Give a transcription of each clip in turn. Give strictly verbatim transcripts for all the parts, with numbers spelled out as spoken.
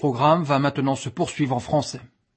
programme va maintenant se poursuivre en français.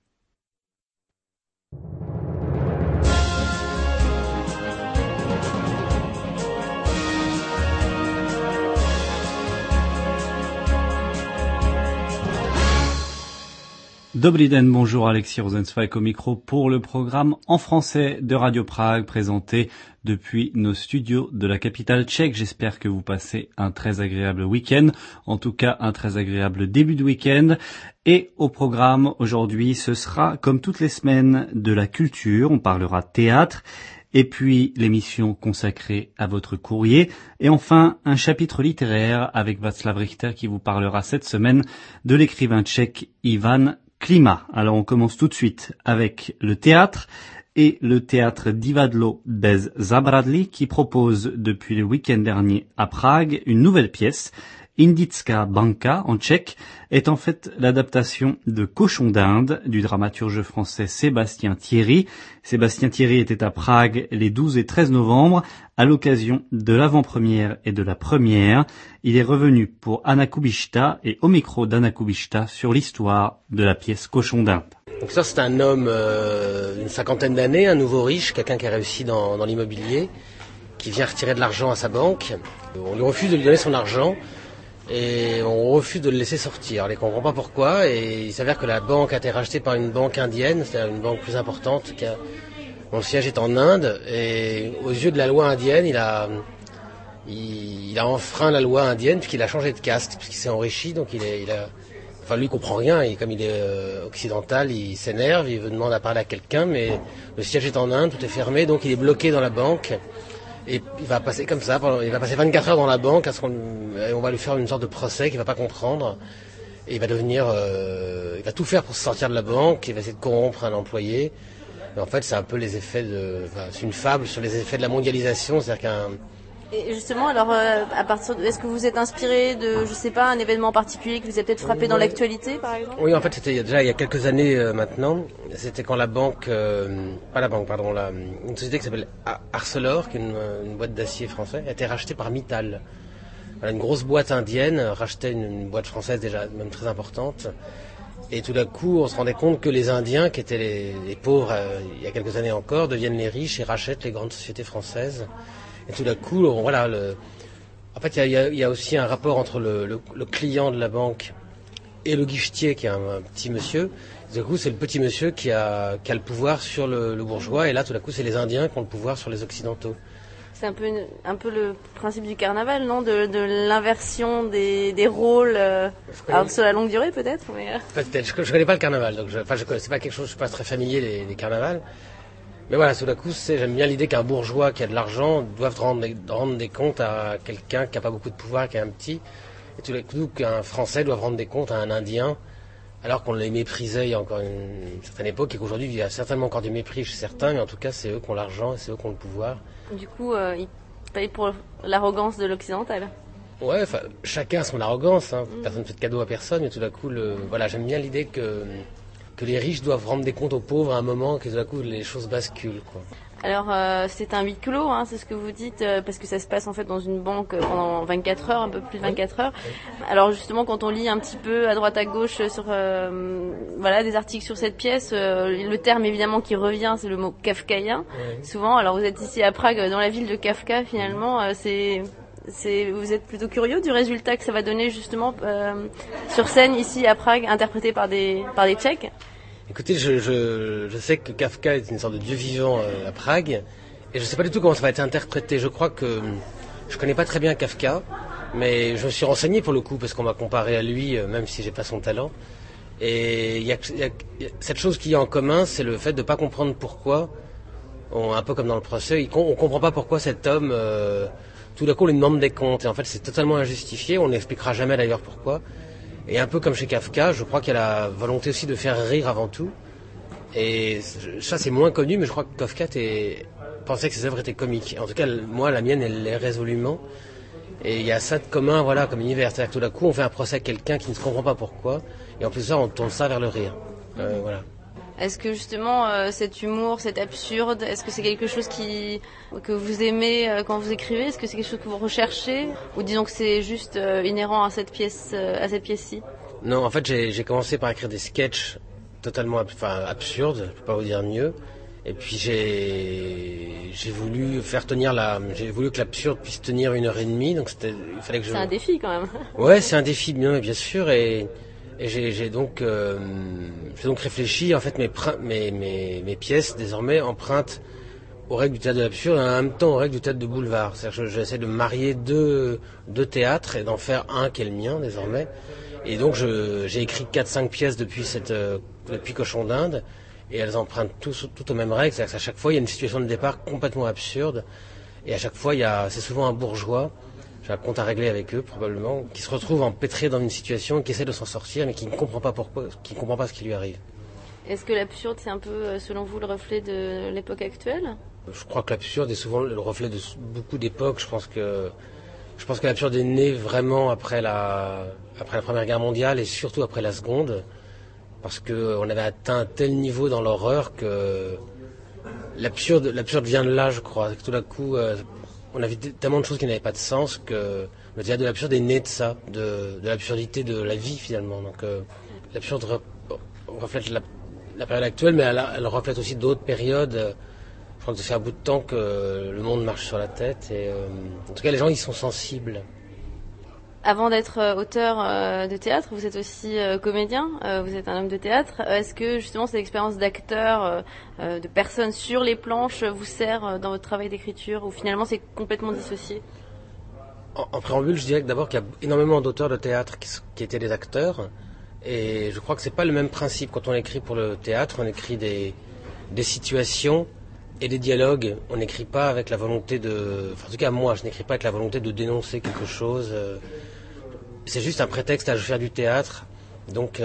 Dobrý den, bonjour, Alexis Rosenzweig au micro pour le programme en français de Radio Prague présenté depuis nos studios de la capitale tchèque. J'espère que vous passez un très agréable week-end, en tout cas un très agréable début de week-end. Et au programme aujourd'hui, ce sera comme toutes les semaines de la culture, on parlera théâtre. Et puis l'émission consacrée à votre courrier. Et enfin, un chapitre littéraire avec Václav Richter qui vous parlera cette semaine de l'écrivain tchèque Ivan Klima. Alors on commence tout de suite avec le théâtre et le théâtre Divadlo bez Zabradlí qui propose depuis le week-end dernier à Prague une nouvelle pièce. Indická banka en tchèque est en fait l'adaptation de Cochon d'Inde du dramaturge français Sébastien Thierry. Sébastien Thierry était à Prague les douze et treize novembre à l'occasion de l'avant-première et de la première. Il est revenu pour Anna Kubišta et au micro d'Anna Kubišta sur l'histoire de la pièce Cochon d'Inde. Donc ça c'est un homme euh, d'une cinquantaine d'années, un nouveau riche, quelqu'un qui a réussi dans, dans l'immobilier, qui vient retirer de l'argent à sa banque. On lui refuse de lui donner son argent. Et on refuse de le laisser sortir. On ne comprend pas pourquoi. Et il s'avère que la banque a été rachetée par une banque indienne, c'est-à-dire une banque plus importante, qui a, dont le siège est en Inde. Et aux yeux de la loi indienne, il a, il, il a enfreint la loi indienne puisqu'il a changé de caste, puisqu'il s'est enrichi. Donc il, est, il a, enfin lui il comprend rien. Et comme il est euh, occidental, il s'énerve, il veut demander à parler à quelqu'un, mais le siège est en Inde, tout est fermé, donc il est bloqué dans la banque. Et il va passer comme ça, pendant, il va passer vingt-quatre heures dans la banque, à ce qu'on, et on va lui faire une sorte de procès qu'il va pas comprendre. Et il va devenir, euh, il va tout faire pour se sortir de la banque, il va essayer de corrompre un employé. Et en fait, c'est un peu les effets de, enfin, c'est une fable sur les effets de la mondialisation, c'est-à-dire qu'un... Et justement, alors, euh, à partir de, est-ce que vous êtes inspiré de, je sais pas, un événement particulier qui vous a peut-être frappé oui. dans l'actualité, par exemple? Oui, en fait, c'était déjà il y a quelques années euh, maintenant. C'était quand la banque, euh, pas la banque, pardon, la, une société qui s'appelle Arcelor, qui est une, une boîte d'acier français, a été rachetée par Mittal. Voilà, une grosse boîte indienne rachetait une, une boîte française déjà même très importante. Et tout d'un coup, on se rendait compte que les Indiens, qui étaient les, les pauvres euh, il y a quelques années encore, deviennent les riches et rachètent les grandes sociétés françaises. Et tout d'un coup, on, voilà, le... en fait, il y a, y a aussi un rapport entre le, le, le client de la banque et le guichetier, qui est un, un petit monsieur. Et tout d'un coup, c'est le petit monsieur qui a, qui a le pouvoir sur le, le bourgeois. Et là, tout d'un coup, c'est les Indiens qui ont le pouvoir sur les Occidentaux. C'est un peu, une, un peu le principe du carnaval, non, de, de l'inversion des, des rôles. Euh... Alors, sur la longue durée, peut-être. Mais... Peut-être. Je ne connais pas le carnaval, donc je, enfin, je connais, c'est pas quelque chose. Je suis pas très familier les, les carnavals. Mais voilà, tout d'un coup, c'est, j'aime bien l'idée qu'un bourgeois qui a de l'argent doive rendre des, rendre des comptes à quelqu'un qui n'a pas beaucoup de pouvoir, qui est un petit. Et tout d'un coup, qu'un Français doive rendre des comptes à un Indien, alors qu'on les méprisait il y a encore une, une certaine époque, et qu'aujourd'hui, il y a certainement encore du mépris chez certains, mais en tout cas, c'est eux qui ont l'argent et c'est eux qui ont le pouvoir. Du coup, euh, ils payent pour l'arrogance de l'occidental. Ouais, enfin, chacun a son arrogance, hein. Mmh. Personne ne fait de cadeau à personne, mais tout d'un coup, le, voilà, j'aime bien l'idée que... que les riches doivent rendre des comptes aux pauvres à un moment, que tout d'un coup les choses basculent, quoi. Alors euh, c'est un huis clos, hein, c'est ce que vous dites, euh, parce que ça se passe en fait dans une banque pendant vingt-quatre heures, un peu plus de vingt-quatre heures. Alors justement, quand on lit un petit peu à droite à gauche sur euh, voilà des articles sur cette pièce, euh, le terme évidemment qui revient, c'est le mot kafkaïen. Oui. Souvent, alors vous êtes ici à Prague, dans la ville de Kafka, finalement, euh, c'est C'est, vous êtes plutôt curieux du résultat que ça va donner justement euh, sur scène ici à Prague, interprété par des par des Tchèques. Écoutez, je, je, je sais que Kafka est une sorte de dieu vivant euh, à Prague, et je ne sais pas du tout comment ça va être interprété. Je crois que je connais pas très bien Kafka, mais je me suis renseigné pour le coup parce qu'on m'a comparé à lui, euh, même si j'ai pas son talent. Et il y a, y a, y a cette chose qu'il y a en commun, c'est le fait de pas comprendre pourquoi. On, un peu comme dans le procès, on comprend pas pourquoi cet homme. Euh, Tout d'un coup, on lui demande des comptes. Et en fait, c'est totalement injustifié. On n'expliquera jamais d'ailleurs pourquoi. Et un peu comme chez Kafka, je crois qu'il y a la volonté aussi de faire rire avant tout. Et ça, c'est moins connu, mais je crois que Kafka était... pensait que ses œuvres étaient comiques. En tout cas, moi, la mienne, elle l'est résolument. Et il y a ça de commun, voilà, comme univers. C'est-à-dire que tout d'un coup, on fait un procès à quelqu'un qui ne se comprend pas pourquoi. Et en plus de ça, on tourne ça vers le rire. Euh, voilà. Est-ce que justement euh, cet humour, cet absurde, est-ce que c'est quelque chose qui que vous aimez euh, quand vous écrivez? Est-ce que c'est quelque chose que vous recherchez, ou disons que c'est juste euh, inhérent à cette pièce, euh, à cette pièce-ci? Non, en fait, j'ai, j'ai commencé par écrire des sketchs totalement ab- enfin, absurdes, je ne peux pas vous dire mieux. Et puis j'ai j'ai voulu faire tenir la j'ai voulu que l'absurde puisse tenir une heure et demie, donc c'était il fallait que je C'est un défi quand même. Ouais, c'est un défi bien bien sûr et et j'ai j'ai donc euh, j'ai donc réfléchi en fait mes prin- mes mes mes pièces désormais empruntent aux règles du théâtre de l'absurde et en même temps aux règles du théâtre de boulevard. C'est-à-dire que j'essaie de marier deux deux théâtres et d'en faire un qui est le mien désormais. Et donc je j'ai écrit quatre cinq pièces depuis cette euh, depuis Cochon d'Inde. Et elles empruntent tous tout aux mêmes règles, c'est-à-dire qu'à chaque fois il y a une situation de départ complètement absurde, et à chaque fois il y a, c'est souvent un bourgeois, j'ai un compte à régler avec eux probablement, qui se retrouve empêtré dans une situation, qui essaie de s'en sortir, mais qui ne comprend pas pourquoi, qui ne comprend pas ce qui lui arrive. Est-ce que l'absurde, c'est un peu, selon vous, le reflet de l'époque actuelle ? Je crois que l'absurde est souvent le reflet de beaucoup d'époques. Je pense que je pense que l'absurde est né vraiment après la après la Première Guerre mondiale et surtout après la Seconde. Parce qu'on avait atteint un tel niveau dans l'horreur que l'absurde, l'absurde vient de là, je crois. Tout d'un coup, euh, on avait tellement de choses qui n'avaient pas de sens que le théâtre de l'absurde est né de ça, de, de l'absurdité de la vie finalement. Donc euh, l'absurde re- reflète la, la période actuelle, mais elle, elle reflète aussi d'autres périodes. Je crois que ça fait un bout de temps que le monde marche sur la tête. Et, euh, en tout cas, les gens y sont sensibles. Avant d'être euh, auteur euh, de théâtre, vous êtes aussi euh, comédien, euh, vous êtes un homme de théâtre. Euh, Est-ce que justement cette expérience d'acteur, euh, euh, de personne sur les planches, vous sert euh, dans votre travail d'écriture ou finalement c'est complètement dissocié ? En, en préambule, je dirais que d'abord qu'il y a énormément d'auteurs de théâtre qui, qui étaient des acteurs. Et je crois que c'est pas le même principe. Quand on écrit pour le théâtre, on écrit des, des situations et des dialogues. On n'écrit pas avec la volonté de... Enfin, en tout cas, moi, je n'écris pas avec la volonté de dénoncer quelque chose. Euh, C'est juste un prétexte à faire du théâtre. Donc,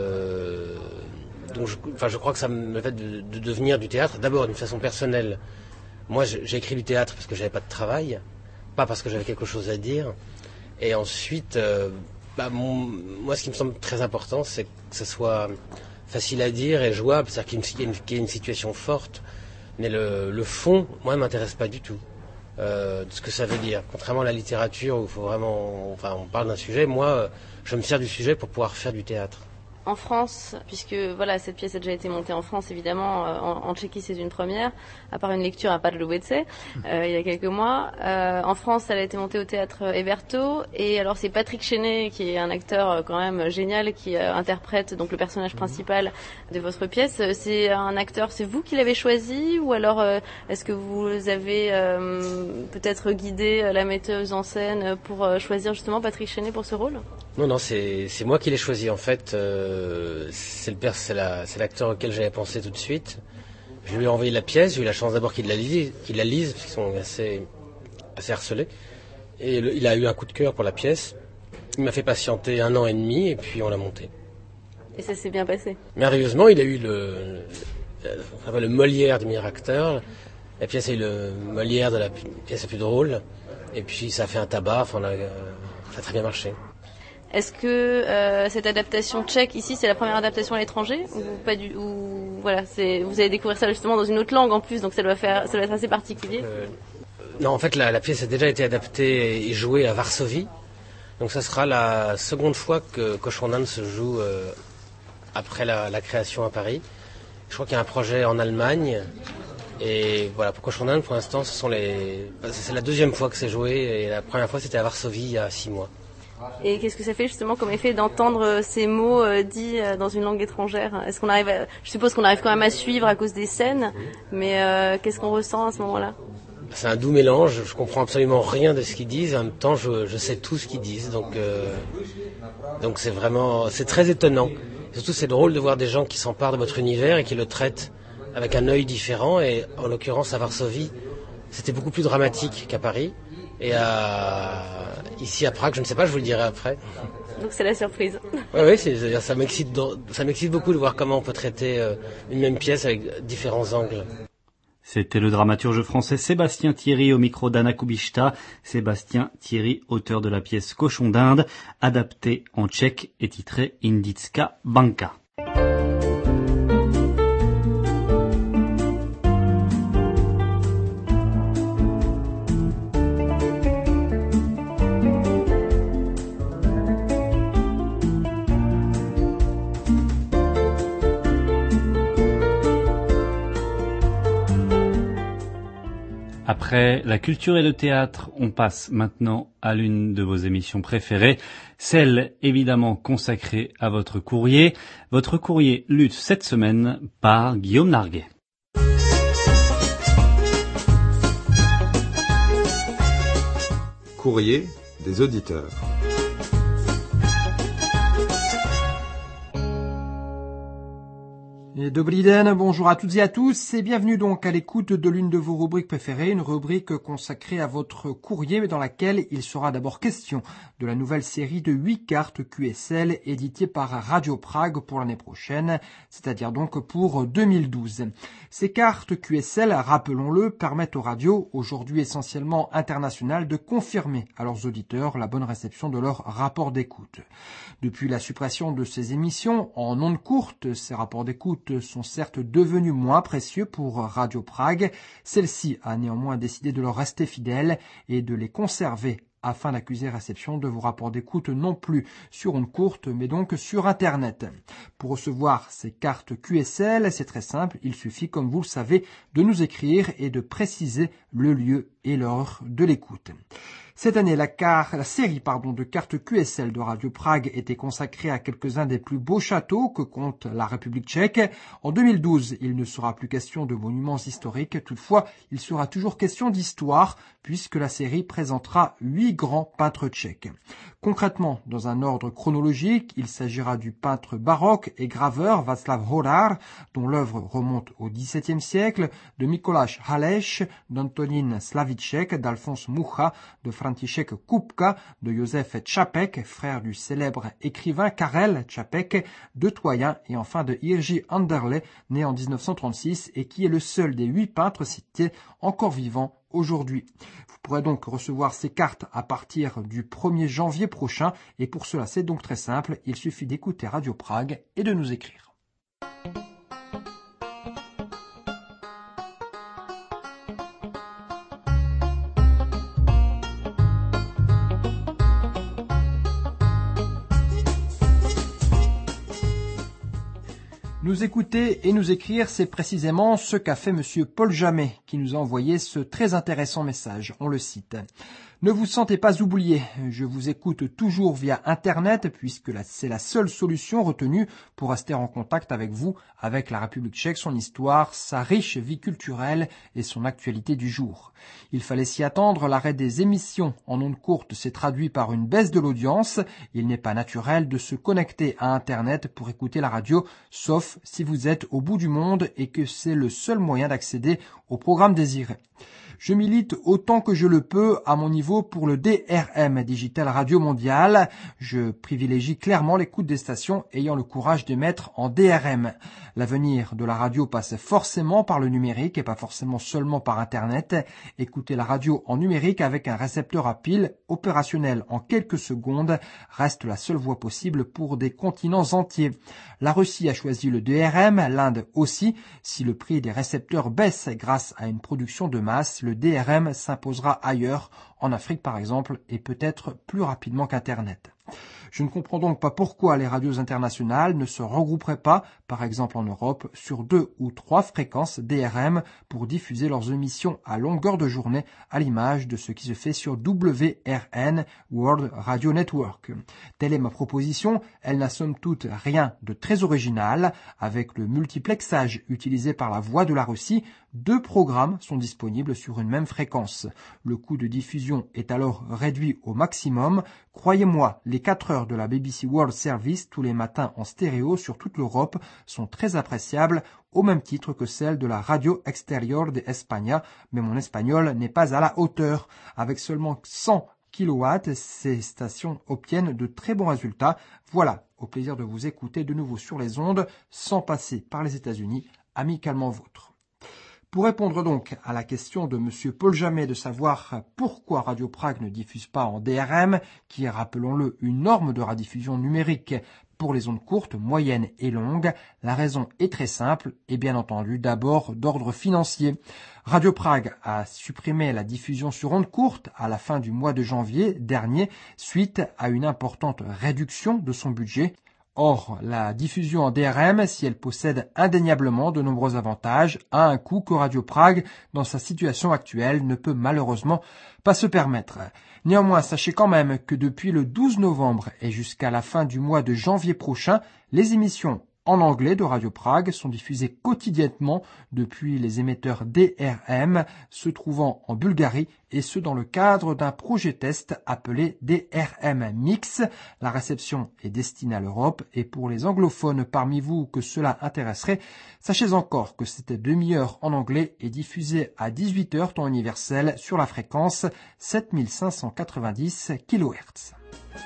euh, donc je, enfin, je crois que ça me fait de, de devenir du théâtre d'abord d'une façon personnelle. Moi, j'ai écrit du théâtre parce que j'avais pas de travail, pas parce que j'avais quelque chose à dire. Et ensuite, euh, bah, mon, moi, ce qui me semble très important, c'est que ce soit facile à dire et jouable, c'est-à-dire qu'il y ait une, qu'il y ait une situation forte. Mais le, le fond, moi, ne m'intéresse pas du tout. Euh, de ce que ça veut dire. Contrairement à la littérature où il faut vraiment, enfin, on parle d'un sujet, moi, je me sers du sujet pour pouvoir faire du théâtre. En France, puisque voilà, cette pièce a déjà été montée en France, évidemment, euh, en, en Tchéquie c'est une première, à part une lecture à Pardubice, euh, il y a quelques mois. Euh, en France, elle a été montée au théâtre Hébertot, et alors c'est Patrick Chenet, qui est un acteur euh, quand même génial, qui euh, interprète donc le personnage principal de votre pièce. C'est un acteur, c'est vous qui l'avez choisi, ou alors euh, est-ce que vous avez euh, peut-être guidé la metteuse en scène pour euh, choisir justement Patrick Chenet pour ce rôle ? Non, non, c'est c'est moi qui l'ai choisi en fait. Euh, c'est le père, c'est la, c'est l'acteur auquel j'avais pensé tout de suite. Je lui ai envoyé la pièce. J'ai eu la chance d'abord qu'il la lise, qu'il la lise parce qu'ils sont assez assez harcelés. Et le, il a eu un coup de cœur pour la pièce. Il m'a fait patienter un an et demi et puis on l'a montée. Et ça s'est bien passé. Merveilleusement, il a eu le le, le Molière du meilleur acteur. La pièce a eu le Molière de la pièce la plus drôle. Et puis ça a fait un tabac. Enfin, on a, ça a très bien marché. Est-ce que euh, cette adaptation tchèque ici, c'est la première adaptation à l'étranger ou pas du ou voilà, c'est vous allez découvrir ça justement dans une autre langue en plus, donc ça doit faire ça doit être assez particulier. Euh, non, en fait, la, la pièce a déjà été adaptée et jouée à Varsovie, donc ça sera la seconde fois que Cochon d'Inde se joue euh, après la, la création à Paris. Je crois qu'il y a un projet en Allemagne. Et voilà, pour Cochon d'Inde, pour l'instant, ce sont les, c'est la deuxième fois que c'est joué et la première fois c'était à Varsovie il y a six mois. Et qu'est-ce que ça fait justement comme effet d'entendre ces mots euh, dits euh, dans une langue étrangère ? Est-ce qu'on arrive à... Je suppose qu'on arrive quand même à suivre à cause des scènes, mais euh, qu'est-ce qu'on ressent à ce moment-là ? C'est un doux mélange, je comprends absolument rien de ce qu'ils disent, en même temps je, je sais tout ce qu'ils disent, donc euh, donc c'est vraiment, c'est très étonnant. Surtout c'est drôle de voir des gens qui s'emparent de votre univers et qui le traitent avec un œil différent, et en l'occurrence à Varsovie, c'était beaucoup plus dramatique qu'à Paris. Et à... ici à Prague, je ne sais pas, je vous le dirai après. Donc c'est la surprise. Oui, oui, c'est, ça m'excite, ça m'excite beaucoup de voir comment on peut traiter une même pièce avec différents angles. C'était le dramaturge français Sébastien Thierry au micro d'Anna Kubishta. Sébastien Thierry, auteur de la pièce Cochon d'Inde, adaptée en tchèque et titrée Indická banka. Après la culture et le théâtre, on passe maintenant à l'une de vos émissions préférées, celle évidemment consacrée à votre courrier. Votre courrier lu cette semaine par Guillaume Narguet. Courrier des auditeurs. Et Dobrý den, bonjour à toutes et à tous et bienvenue donc à l'écoute de l'une de vos rubriques préférées, une rubrique consacrée à votre courrier mais dans laquelle il sera d'abord question de la nouvelle série de huit cartes Q S L éditées par Radio Prague pour l'année prochaine, c'est-à-dire donc pour deux mille douze. Ces cartes Q S L, rappelons-le, permettent aux radios, aujourd'hui essentiellement internationales, de confirmer à leurs auditeurs la bonne réception de leur rapport d'écoute. Depuis la suppression de ces émissions en ondes courtes, ces rapports d'écoute sont certes devenus moins précieux pour Radio Prague. Celle-ci a néanmoins décidé de leur rester fidèle et de les conserver afin d'accuser réception de vos rapports d'écoute non plus sur ondes courtes mais donc sur Internet. Pour recevoir ces cartes Q S L, c'est très simple, il suffit comme vous le savez de nous écrire et de préciser le lieu et l'heure de l'écoute. Cette année, la, car, la série pardon, de cartes Q S L de Radio Prague était consacrée à quelques-uns des plus beaux châteaux que compte la République tchèque. En deux mille douze, il ne sera plus question de monuments historiques. Toutefois, il sera toujours question d'histoire puisque la série présentera huit grands peintres tchèques. Concrètement, dans un ordre chronologique, il s'agira du peintre baroque et graveur Václav Horár, dont l'œuvre remonte au dix-septième siècle, de Mikoláš Haleš, d'Antonín Slavíček, d'Alphonse Mucha, de František Kupka, de Josef Čapek, frère du célèbre écrivain Karel Čapek, de Toyen et enfin de Jiří Anderle, né en dix-neuf cent trente-six et qui est le seul des huit peintres cités encore vivants aujourd'hui. Vous pourrez donc recevoir ces cartes à partir du premier janvier prochain et pour cela c'est donc très simple, il suffit d'écouter Radio Prague et de nous écrire. Nous écouter et nous écrire, c'est précisément ce qu'a fait monsieur Paul Jamet, qui nous a envoyé ce très intéressant message. On le cite. Ne vous sentez pas oublié, je vous écoute toujours via Internet puisque c'est la seule solution retenue pour rester en contact avec vous, avec la République tchèque, son histoire, sa riche vie culturelle et son actualité du jour. Il fallait s'y attendre, l'arrêt des émissions en ondes courtes s'est traduit par une baisse de l'audience. Il n'est pas naturel de se connecter à Internet pour écouter la radio, sauf si vous êtes au bout du monde et que c'est le seul moyen d'accéder au programme désiré. Je milite autant que je le peux à mon niveau pour le D R M, Digital Radio Mondial. Je privilégie clairement l'écoute des stations ayant le courage d'émettre en D R M. L'avenir de la radio passe forcément par le numérique et pas forcément seulement par Internet. Écouter la radio en numérique avec un récepteur à pile opérationnel en quelques secondes reste la seule voie possible pour des continents entiers. La Russie a choisi le D R M, l'Inde aussi. Si le prix des récepteurs baisse grâce à une production de masse, le D R M s'imposera ailleurs, en Afrique par exemple, et peut-être plus rapidement qu'Internet. Je ne comprends donc pas pourquoi les radios internationales ne se regrouperaient pas, par exemple en Europe, sur deux ou trois fréquences D R M pour diffuser leurs émissions à longueur de journée à l'image de ce qui se fait sur W R N, World Radio Network. Telle est ma proposition, elle n'a somme toute rien de très original. Avec le multiplexage utilisé par la Voix de la Russie, deux programmes sont disponibles sur une même fréquence. Le coût de diffusion est alors réduit au maximum. Croyez-moi, les quatre heures de la B B C World Service tous les matins en stéréo sur toute l'Europe sont très appréciables, au même titre que celles de la Radio Exterior de España, mais mon espagnol n'est pas à la hauteur. Avec seulement cent kilowatts, ces stations obtiennent de très bons résultats. Voilà, au plaisir de vous écouter de nouveau sur les ondes, sans passer par les États-Unis, amicalement vôtre. Pour répondre donc à la question de monsieur Paul Jamet de savoir pourquoi Radio Prague ne diffuse pas en D R M, qui est, rappelons-le, une norme de rediffusion numérique pour les ondes courtes, moyennes et longues, la raison est très simple et bien entendu d'abord d'ordre financier. Radio Prague a supprimé la diffusion sur ondes courtes à la fin du mois de janvier dernier suite à une importante réduction de son budget. Or, la diffusion en D R M, si elle possède indéniablement de nombreux avantages, a un coût que Radio Prague, dans sa situation actuelle, ne peut malheureusement pas se permettre. Néanmoins, sachez quand même que depuis le douze novembre et jusqu'à la fin du mois de janvier prochain, les émissions en anglais de Radio Prague sont diffusées quotidiennement depuis les émetteurs D R M se trouvant en Bulgarie et ce dans le cadre d'un projet test appelé D R M Mix. La réception est destinée à l'Europe et pour les anglophones parmi vous que cela intéresserait, sachez encore que cette demi-heure en anglais est diffusée à dix-huit heures temps universel sur la fréquence sept mille cinq cent quatre-vingt-dix kilohertz.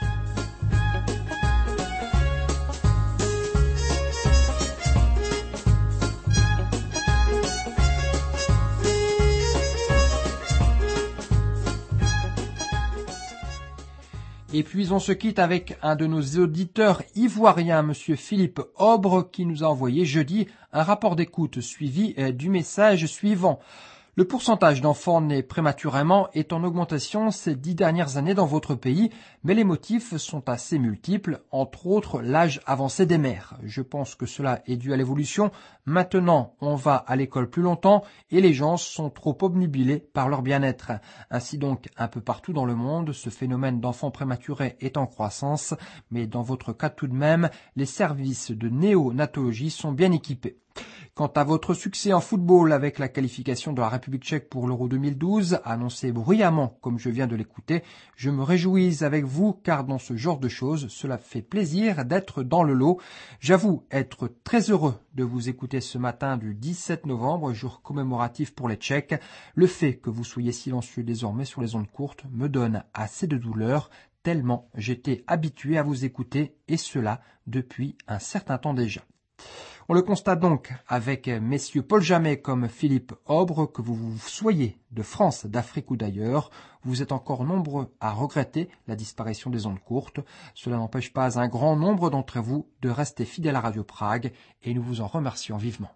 Et puis on se quitte avec un de nos auditeurs ivoiriens, monsieur Philippe Aubre, qui nous a envoyé jeudi un rapport d'écoute suivi du message suivant. Le pourcentage d'enfants nés prématurément est en augmentation ces dix dernières années dans votre pays, mais les motifs sont assez multiples, entre autres l'âge avancé des mères. Je pense que cela est dû à l'évolution. Maintenant, on va à l'école plus longtemps et les gens sont trop obnubilés par leur bien-être. Ainsi donc, un peu partout dans le monde, ce phénomène d'enfants prématurés est en croissance, mais dans votre cas tout de même, les services de néonatologie sont bien équipés. Quant à votre succès en football avec la qualification de la République tchèque pour l'Euro deux mille douze, annoncé bruyamment comme je viens de l'écouter, je me réjouis avec vous car dans ce genre de choses, cela fait plaisir d'être dans le lot. J'avoue être très heureux de vous écouter ce matin du dix-sept novembre, jour commémoratif pour les Tchèques. Le fait que vous soyez silencieux désormais sur les ondes courtes me donne assez de douleur, tellement j'étais habitué à vous écouter et cela depuis un certain temps déjà. On le constate donc avec messieurs Paul Jamet comme Philippe Aubre, que vous, vous soyez de France, d'Afrique ou d'ailleurs, vous êtes encore nombreux à regretter la disparition des ondes courtes. Cela n'empêche pas un grand nombre d'entre vous de rester fidèles à Radio Prague et nous vous en remercions vivement.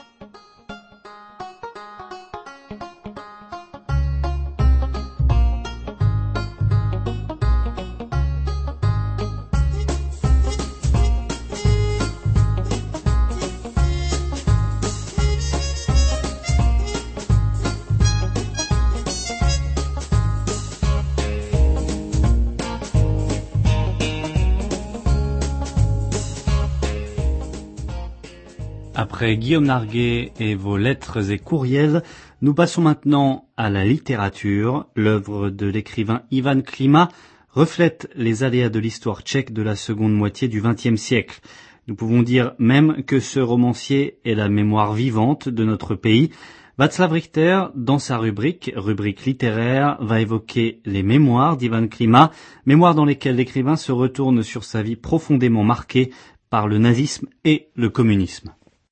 Après Guillaume Narguet et vos lettres et courriels, nous passons maintenant à la littérature. L'œuvre de l'écrivain Ivan Klima reflète les aléas de l'histoire tchèque de la seconde moitié du vingtième siècle. Nous pouvons dire même que ce romancier est la mémoire vivante de notre pays. Václav Richter, dans sa rubrique, rubrique littéraire, va évoquer les mémoires d'Ivan Klima, mémoires dans lesquelles l'écrivain se retourne sur sa vie profondément marquée par le nazisme et le communisme.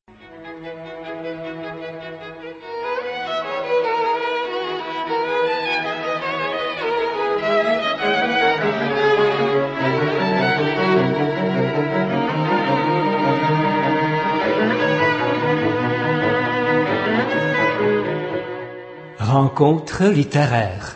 Rencontre littéraire.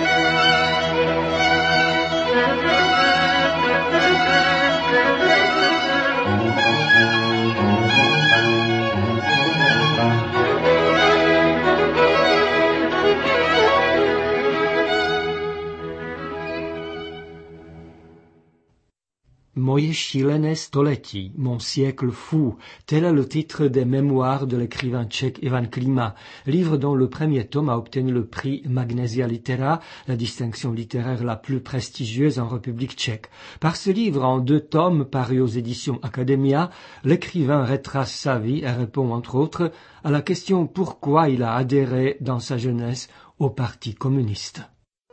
Moje šílené století, mon siècle fou, tel est le titre des mémoires de l'écrivain tchèque Ivan Klima, livre dont le premier tome a obtenu le prix Magnesia Litera, la distinction littéraire la plus prestigieuse en République tchèque. Par ce livre, en deux tomes parus aux éditions Academia, l'écrivain retrace sa vie et répond entre autres à la question pourquoi il a adhéré dans sa jeunesse au Parti communiste.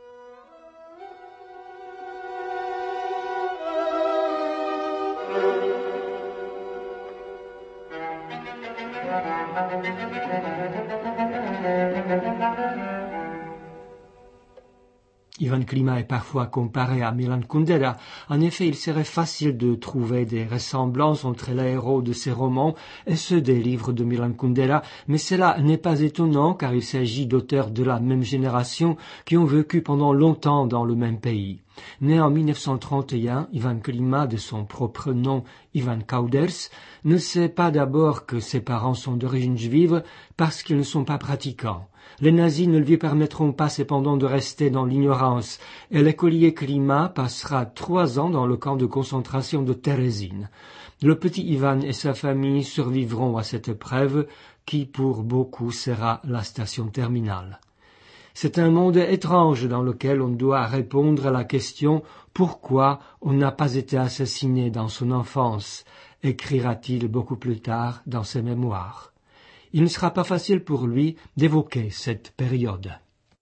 Ivan Klima est parfois comparé à Milan Kundera. En effet, il serait facile de trouver des ressemblances entre les héros de ses romans et ceux des livres de Milan Kundera, mais cela n'est pas étonnant car il s'agit d'auteurs de la même génération qui ont vécu pendant longtemps dans le même pays. Né en mille neuf cent trente et un, Ivan Klima, de son propre nom Ivan Kauders, ne sait pas d'abord que ses parents sont d'origine juive parce qu'ils ne sont pas pratiquants. Les nazis ne lui permettront pas cependant de rester dans l'ignorance, et l'écolier Klima passera trois ans dans le camp de concentration de Terezín. Le petit Ivan et sa famille survivront à cette épreuve qui, pour beaucoup, sera la station terminale. C'est un monde étrange dans lequel on doit répondre à la question « Pourquoi on n'a pas été assassiné dans son enfance ?» écrira-t-il beaucoup plus tard dans ses mémoires. Il ne sera pas facile pour lui d'évoquer cette période.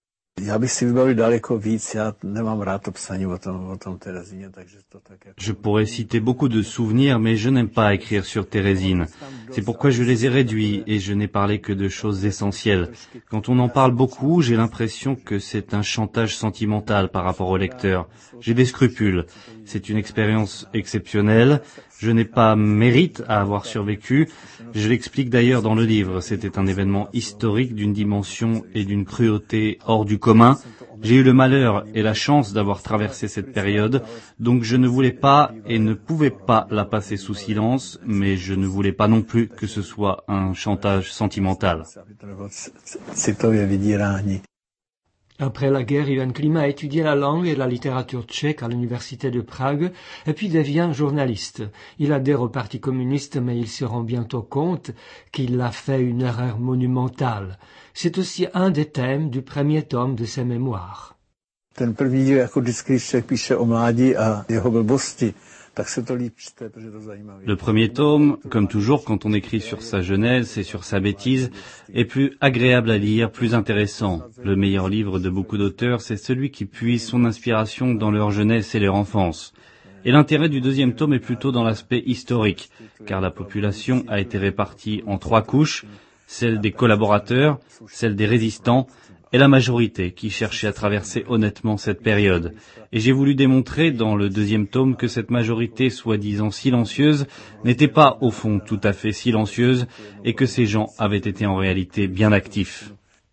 Je pourrais citer beaucoup de souvenirs, mais je n'aime pas écrire sur Terezín. C'est pourquoi je les ai réduits et je n'ai parlé que de choses essentielles. Quand on en parle beaucoup, j'ai l'impression que c'est un chantage sentimental par rapport au lecteur. J'ai des scrupules. C'est une expérience exceptionnelle. Je n'ai pas mérite à avoir survécu. Je l'explique d'ailleurs dans le livre. C'était un événement historique d'une dimension et d'une cruauté hors du commun. J'ai eu le malheur et la chance d'avoir traversé cette période, donc je ne voulais pas et ne pouvais pas la passer sous silence, mais je ne voulais pas non plus que ce soit un chantage sentimental. Après la guerre, Ivan Klima a étudié la langue et la littérature tchèque à l'université de Prague, et puis devient journaliste. Il adhère au Parti communiste, mais il se rend bientôt compte qu'il a fait une erreur monumentale. C'est aussi un des thèmes du premier tome de ses mémoires. Le premier tome, comme toujours quand on écrit sur sa jeunesse et sur sa bêtise, est plus agréable à lire, plus intéressant. Le meilleur livre de beaucoup d'auteurs, c'est celui qui puise son inspiration dans leur jeunesse et leur enfance. Et l'intérêt du deuxième tome est plutôt dans l'aspect historique, car la population a été répartie en trois couches, celle des collaborateurs, celle des résistants, et la majorité qui cherchait à traverser honnêtement cette période. Et j'ai voulu démontrer dans le deuxième tome que cette majorité soi-disant silencieuse n'était pas au fond tout à fait silencieuse et que ces gens avaient été en réalité bien actifs.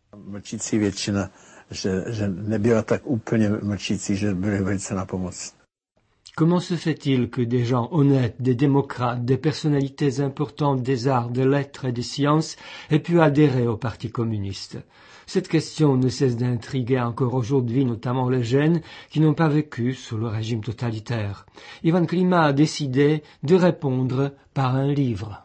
Comment se fait-il que des gens honnêtes, des démocrates, des personnalités importantes des arts, des lettres et des sciences aient pu adhérer au Parti communiste? Cette question ne cesse d'intriguer encore aujourd'hui, notamment les jeunes qui n'ont pas vécu sous le régime totalitaire. Ivan Klima a décidé de répondre par un livre.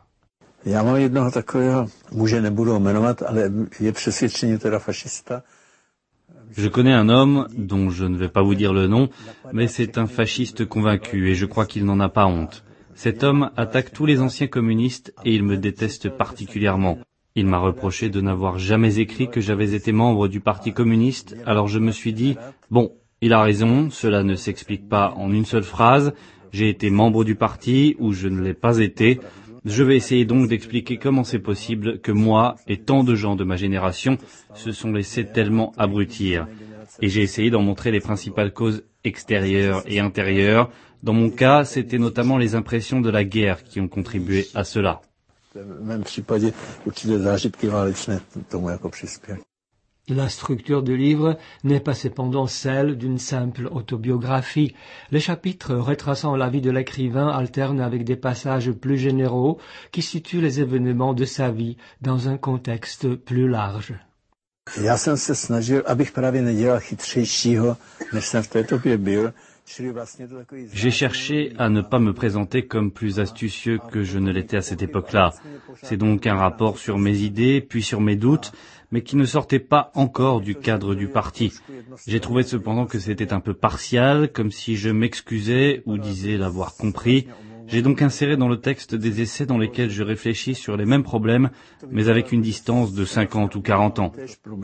Je connais un homme, dont je ne vais pas vous dire le nom, mais c'est un fasciste convaincu et je crois qu'il n'en a pas honte. Cet homme attaque tous les anciens communistes et il me déteste particulièrement. Il m'a reproché de n'avoir jamais écrit que j'avais été membre du Parti communiste, alors je me suis dit, bon, il a raison, cela ne s'explique pas en une seule phrase, j'ai été membre du parti ou je ne l'ai pas été. Je vais essayer donc d'expliquer comment c'est possible que moi et tant de gens de ma génération se sont laissés tellement abrutir. Et j'ai essayé d'en montrer les principales causes extérieures et intérieures. Dans mon cas, c'était notamment les impressions de la guerre qui ont contribué à cela. La structure du livre n'est pas cependant celle d'une simple autobiographie. Les chapitres retraçant la vie de l'écrivain alternent avec des passages plus généraux qui situent les événements de sa vie dans un contexte plus large. J'ai cherché à ne pas me présenter comme plus astucieux que je ne l'étais à cette époque-là. C'est donc un rapport sur mes idées, puis sur mes doutes, mais qui ne sortait pas encore du cadre du parti. J'ai trouvé cependant que c'était un peu partial, comme si je m'excusais ou disais l'avoir compris. J'ai donc inséré dans le texte des essais dans lesquels je réfléchis sur les mêmes problèmes, mais avec une distance de cinquante ou quarante ans.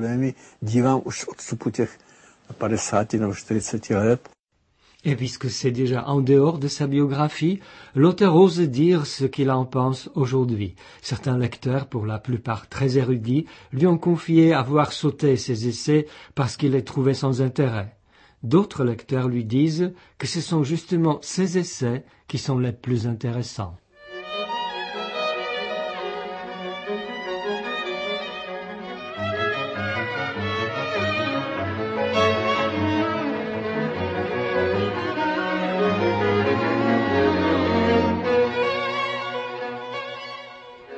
Et puisque c'est déjà en dehors de sa biographie, l'auteur ose dire ce qu'il en pense aujourd'hui. Certains lecteurs, pour la plupart très érudits, lui ont confié avoir sauté ses essais parce qu'il les trouvait sans intérêt. D'autres lecteurs lui disent que ce sont justement ses essais qui sont les plus intéressants.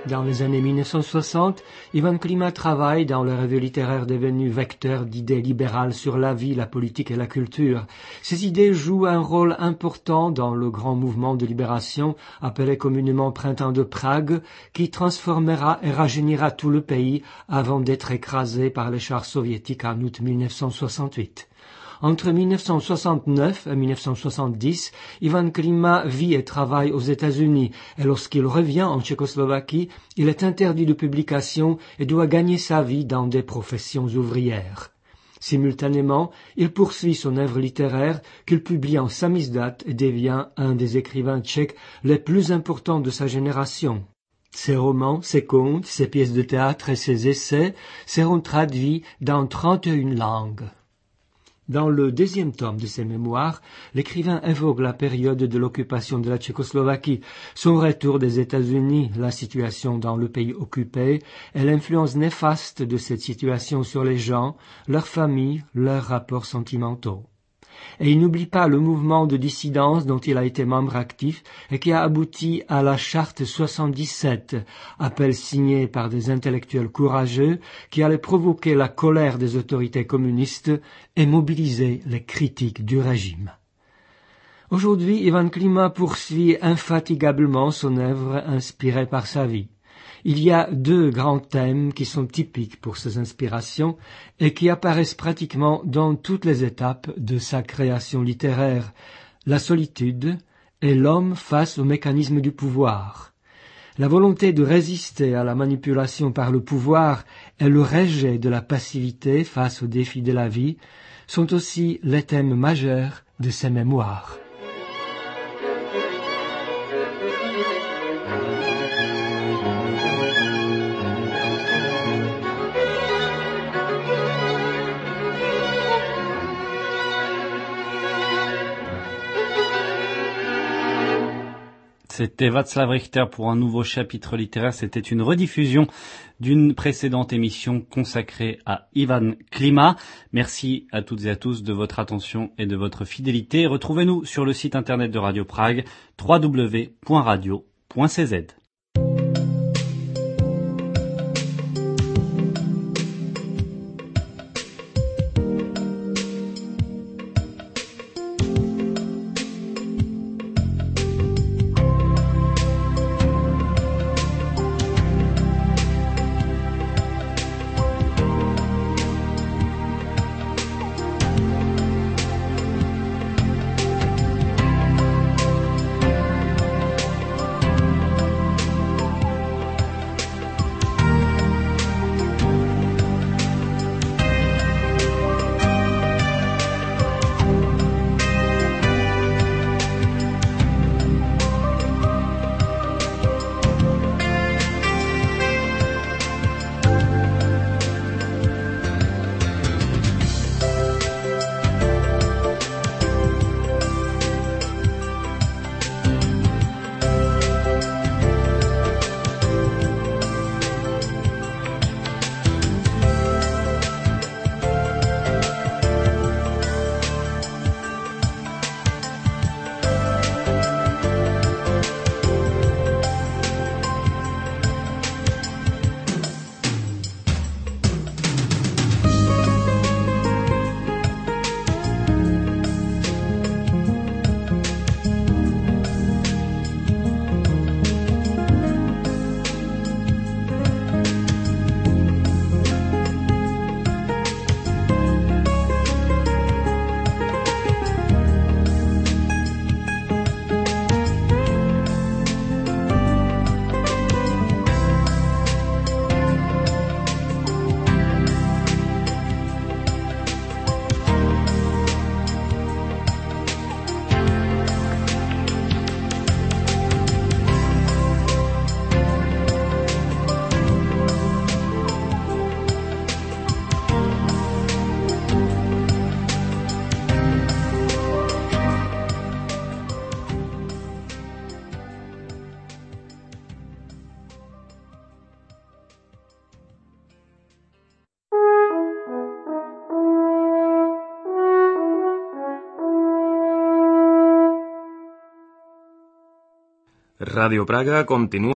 Dans les années mille neuf cent soixante, Ivan Klima travaille dans la revue littéraire devenue vecteur d'idées libérales sur la vie, la politique et la culture. Ces idées jouent un rôle important dans le grand mouvement de libération appelé communément Printemps de Prague, qui transformera et rajeunira tout le pays avant d'être écrasé par les chars soviétiques en août mille neuf cent soixante-huit. Entre mille neuf cent soixante-neuf et mille neuf cent soixante-dix, Ivan Klima vit et travaille aux États-Unis et lorsqu'il revient en Tchécoslovaquie, il est interdit de publication et doit gagner sa vie dans des professions ouvrières. Simultanément, il poursuit son œuvre littéraire qu'il publie en samizdat et devient un des écrivains tchèques les plus importants de sa génération. Ses romans, ses contes, ses pièces de théâtre et ses essais seront traduits dans trente et une langues. Dans le deuxième tome de ses mémoires, l'écrivain évoque la période de l'occupation de la Tchécoslovaquie, son retour des États-Unis, la situation dans le pays occupé et l'influence néfaste de cette situation sur les gens, leurs familles, leurs rapports sentimentaux. Et il n'oublie pas le mouvement de dissidence dont il a été membre actif et qui a abouti à la Charte soixante-dix-sept, appel signé par des intellectuels courageux qui allait provoquer la colère des autorités communistes et mobiliser les critiques du régime. Aujourd'hui, Ivan Klima poursuit infatigablement son œuvre inspirée par sa vie. Il y a deux grands thèmes qui sont typiques pour ses inspirations et qui apparaissent pratiquement dans toutes les étapes de sa création littéraire, la solitude et l'homme face au mécanisme du pouvoir. La volonté de résister à la manipulation par le pouvoir et le rejet de la passivité face aux défis de la vie sont aussi les thèmes majeurs de ses mémoires. C'était Václav Richter pour un nouveau chapitre littéraire. C'était une rediffusion d'une précédente émission consacrée à Ivan Klima. Merci à toutes et à tous de votre attention et de votre fidélité. Retrouvez-nous sur le site internet de Radio Prague, w w w point radio point c z. Radio Praga continúa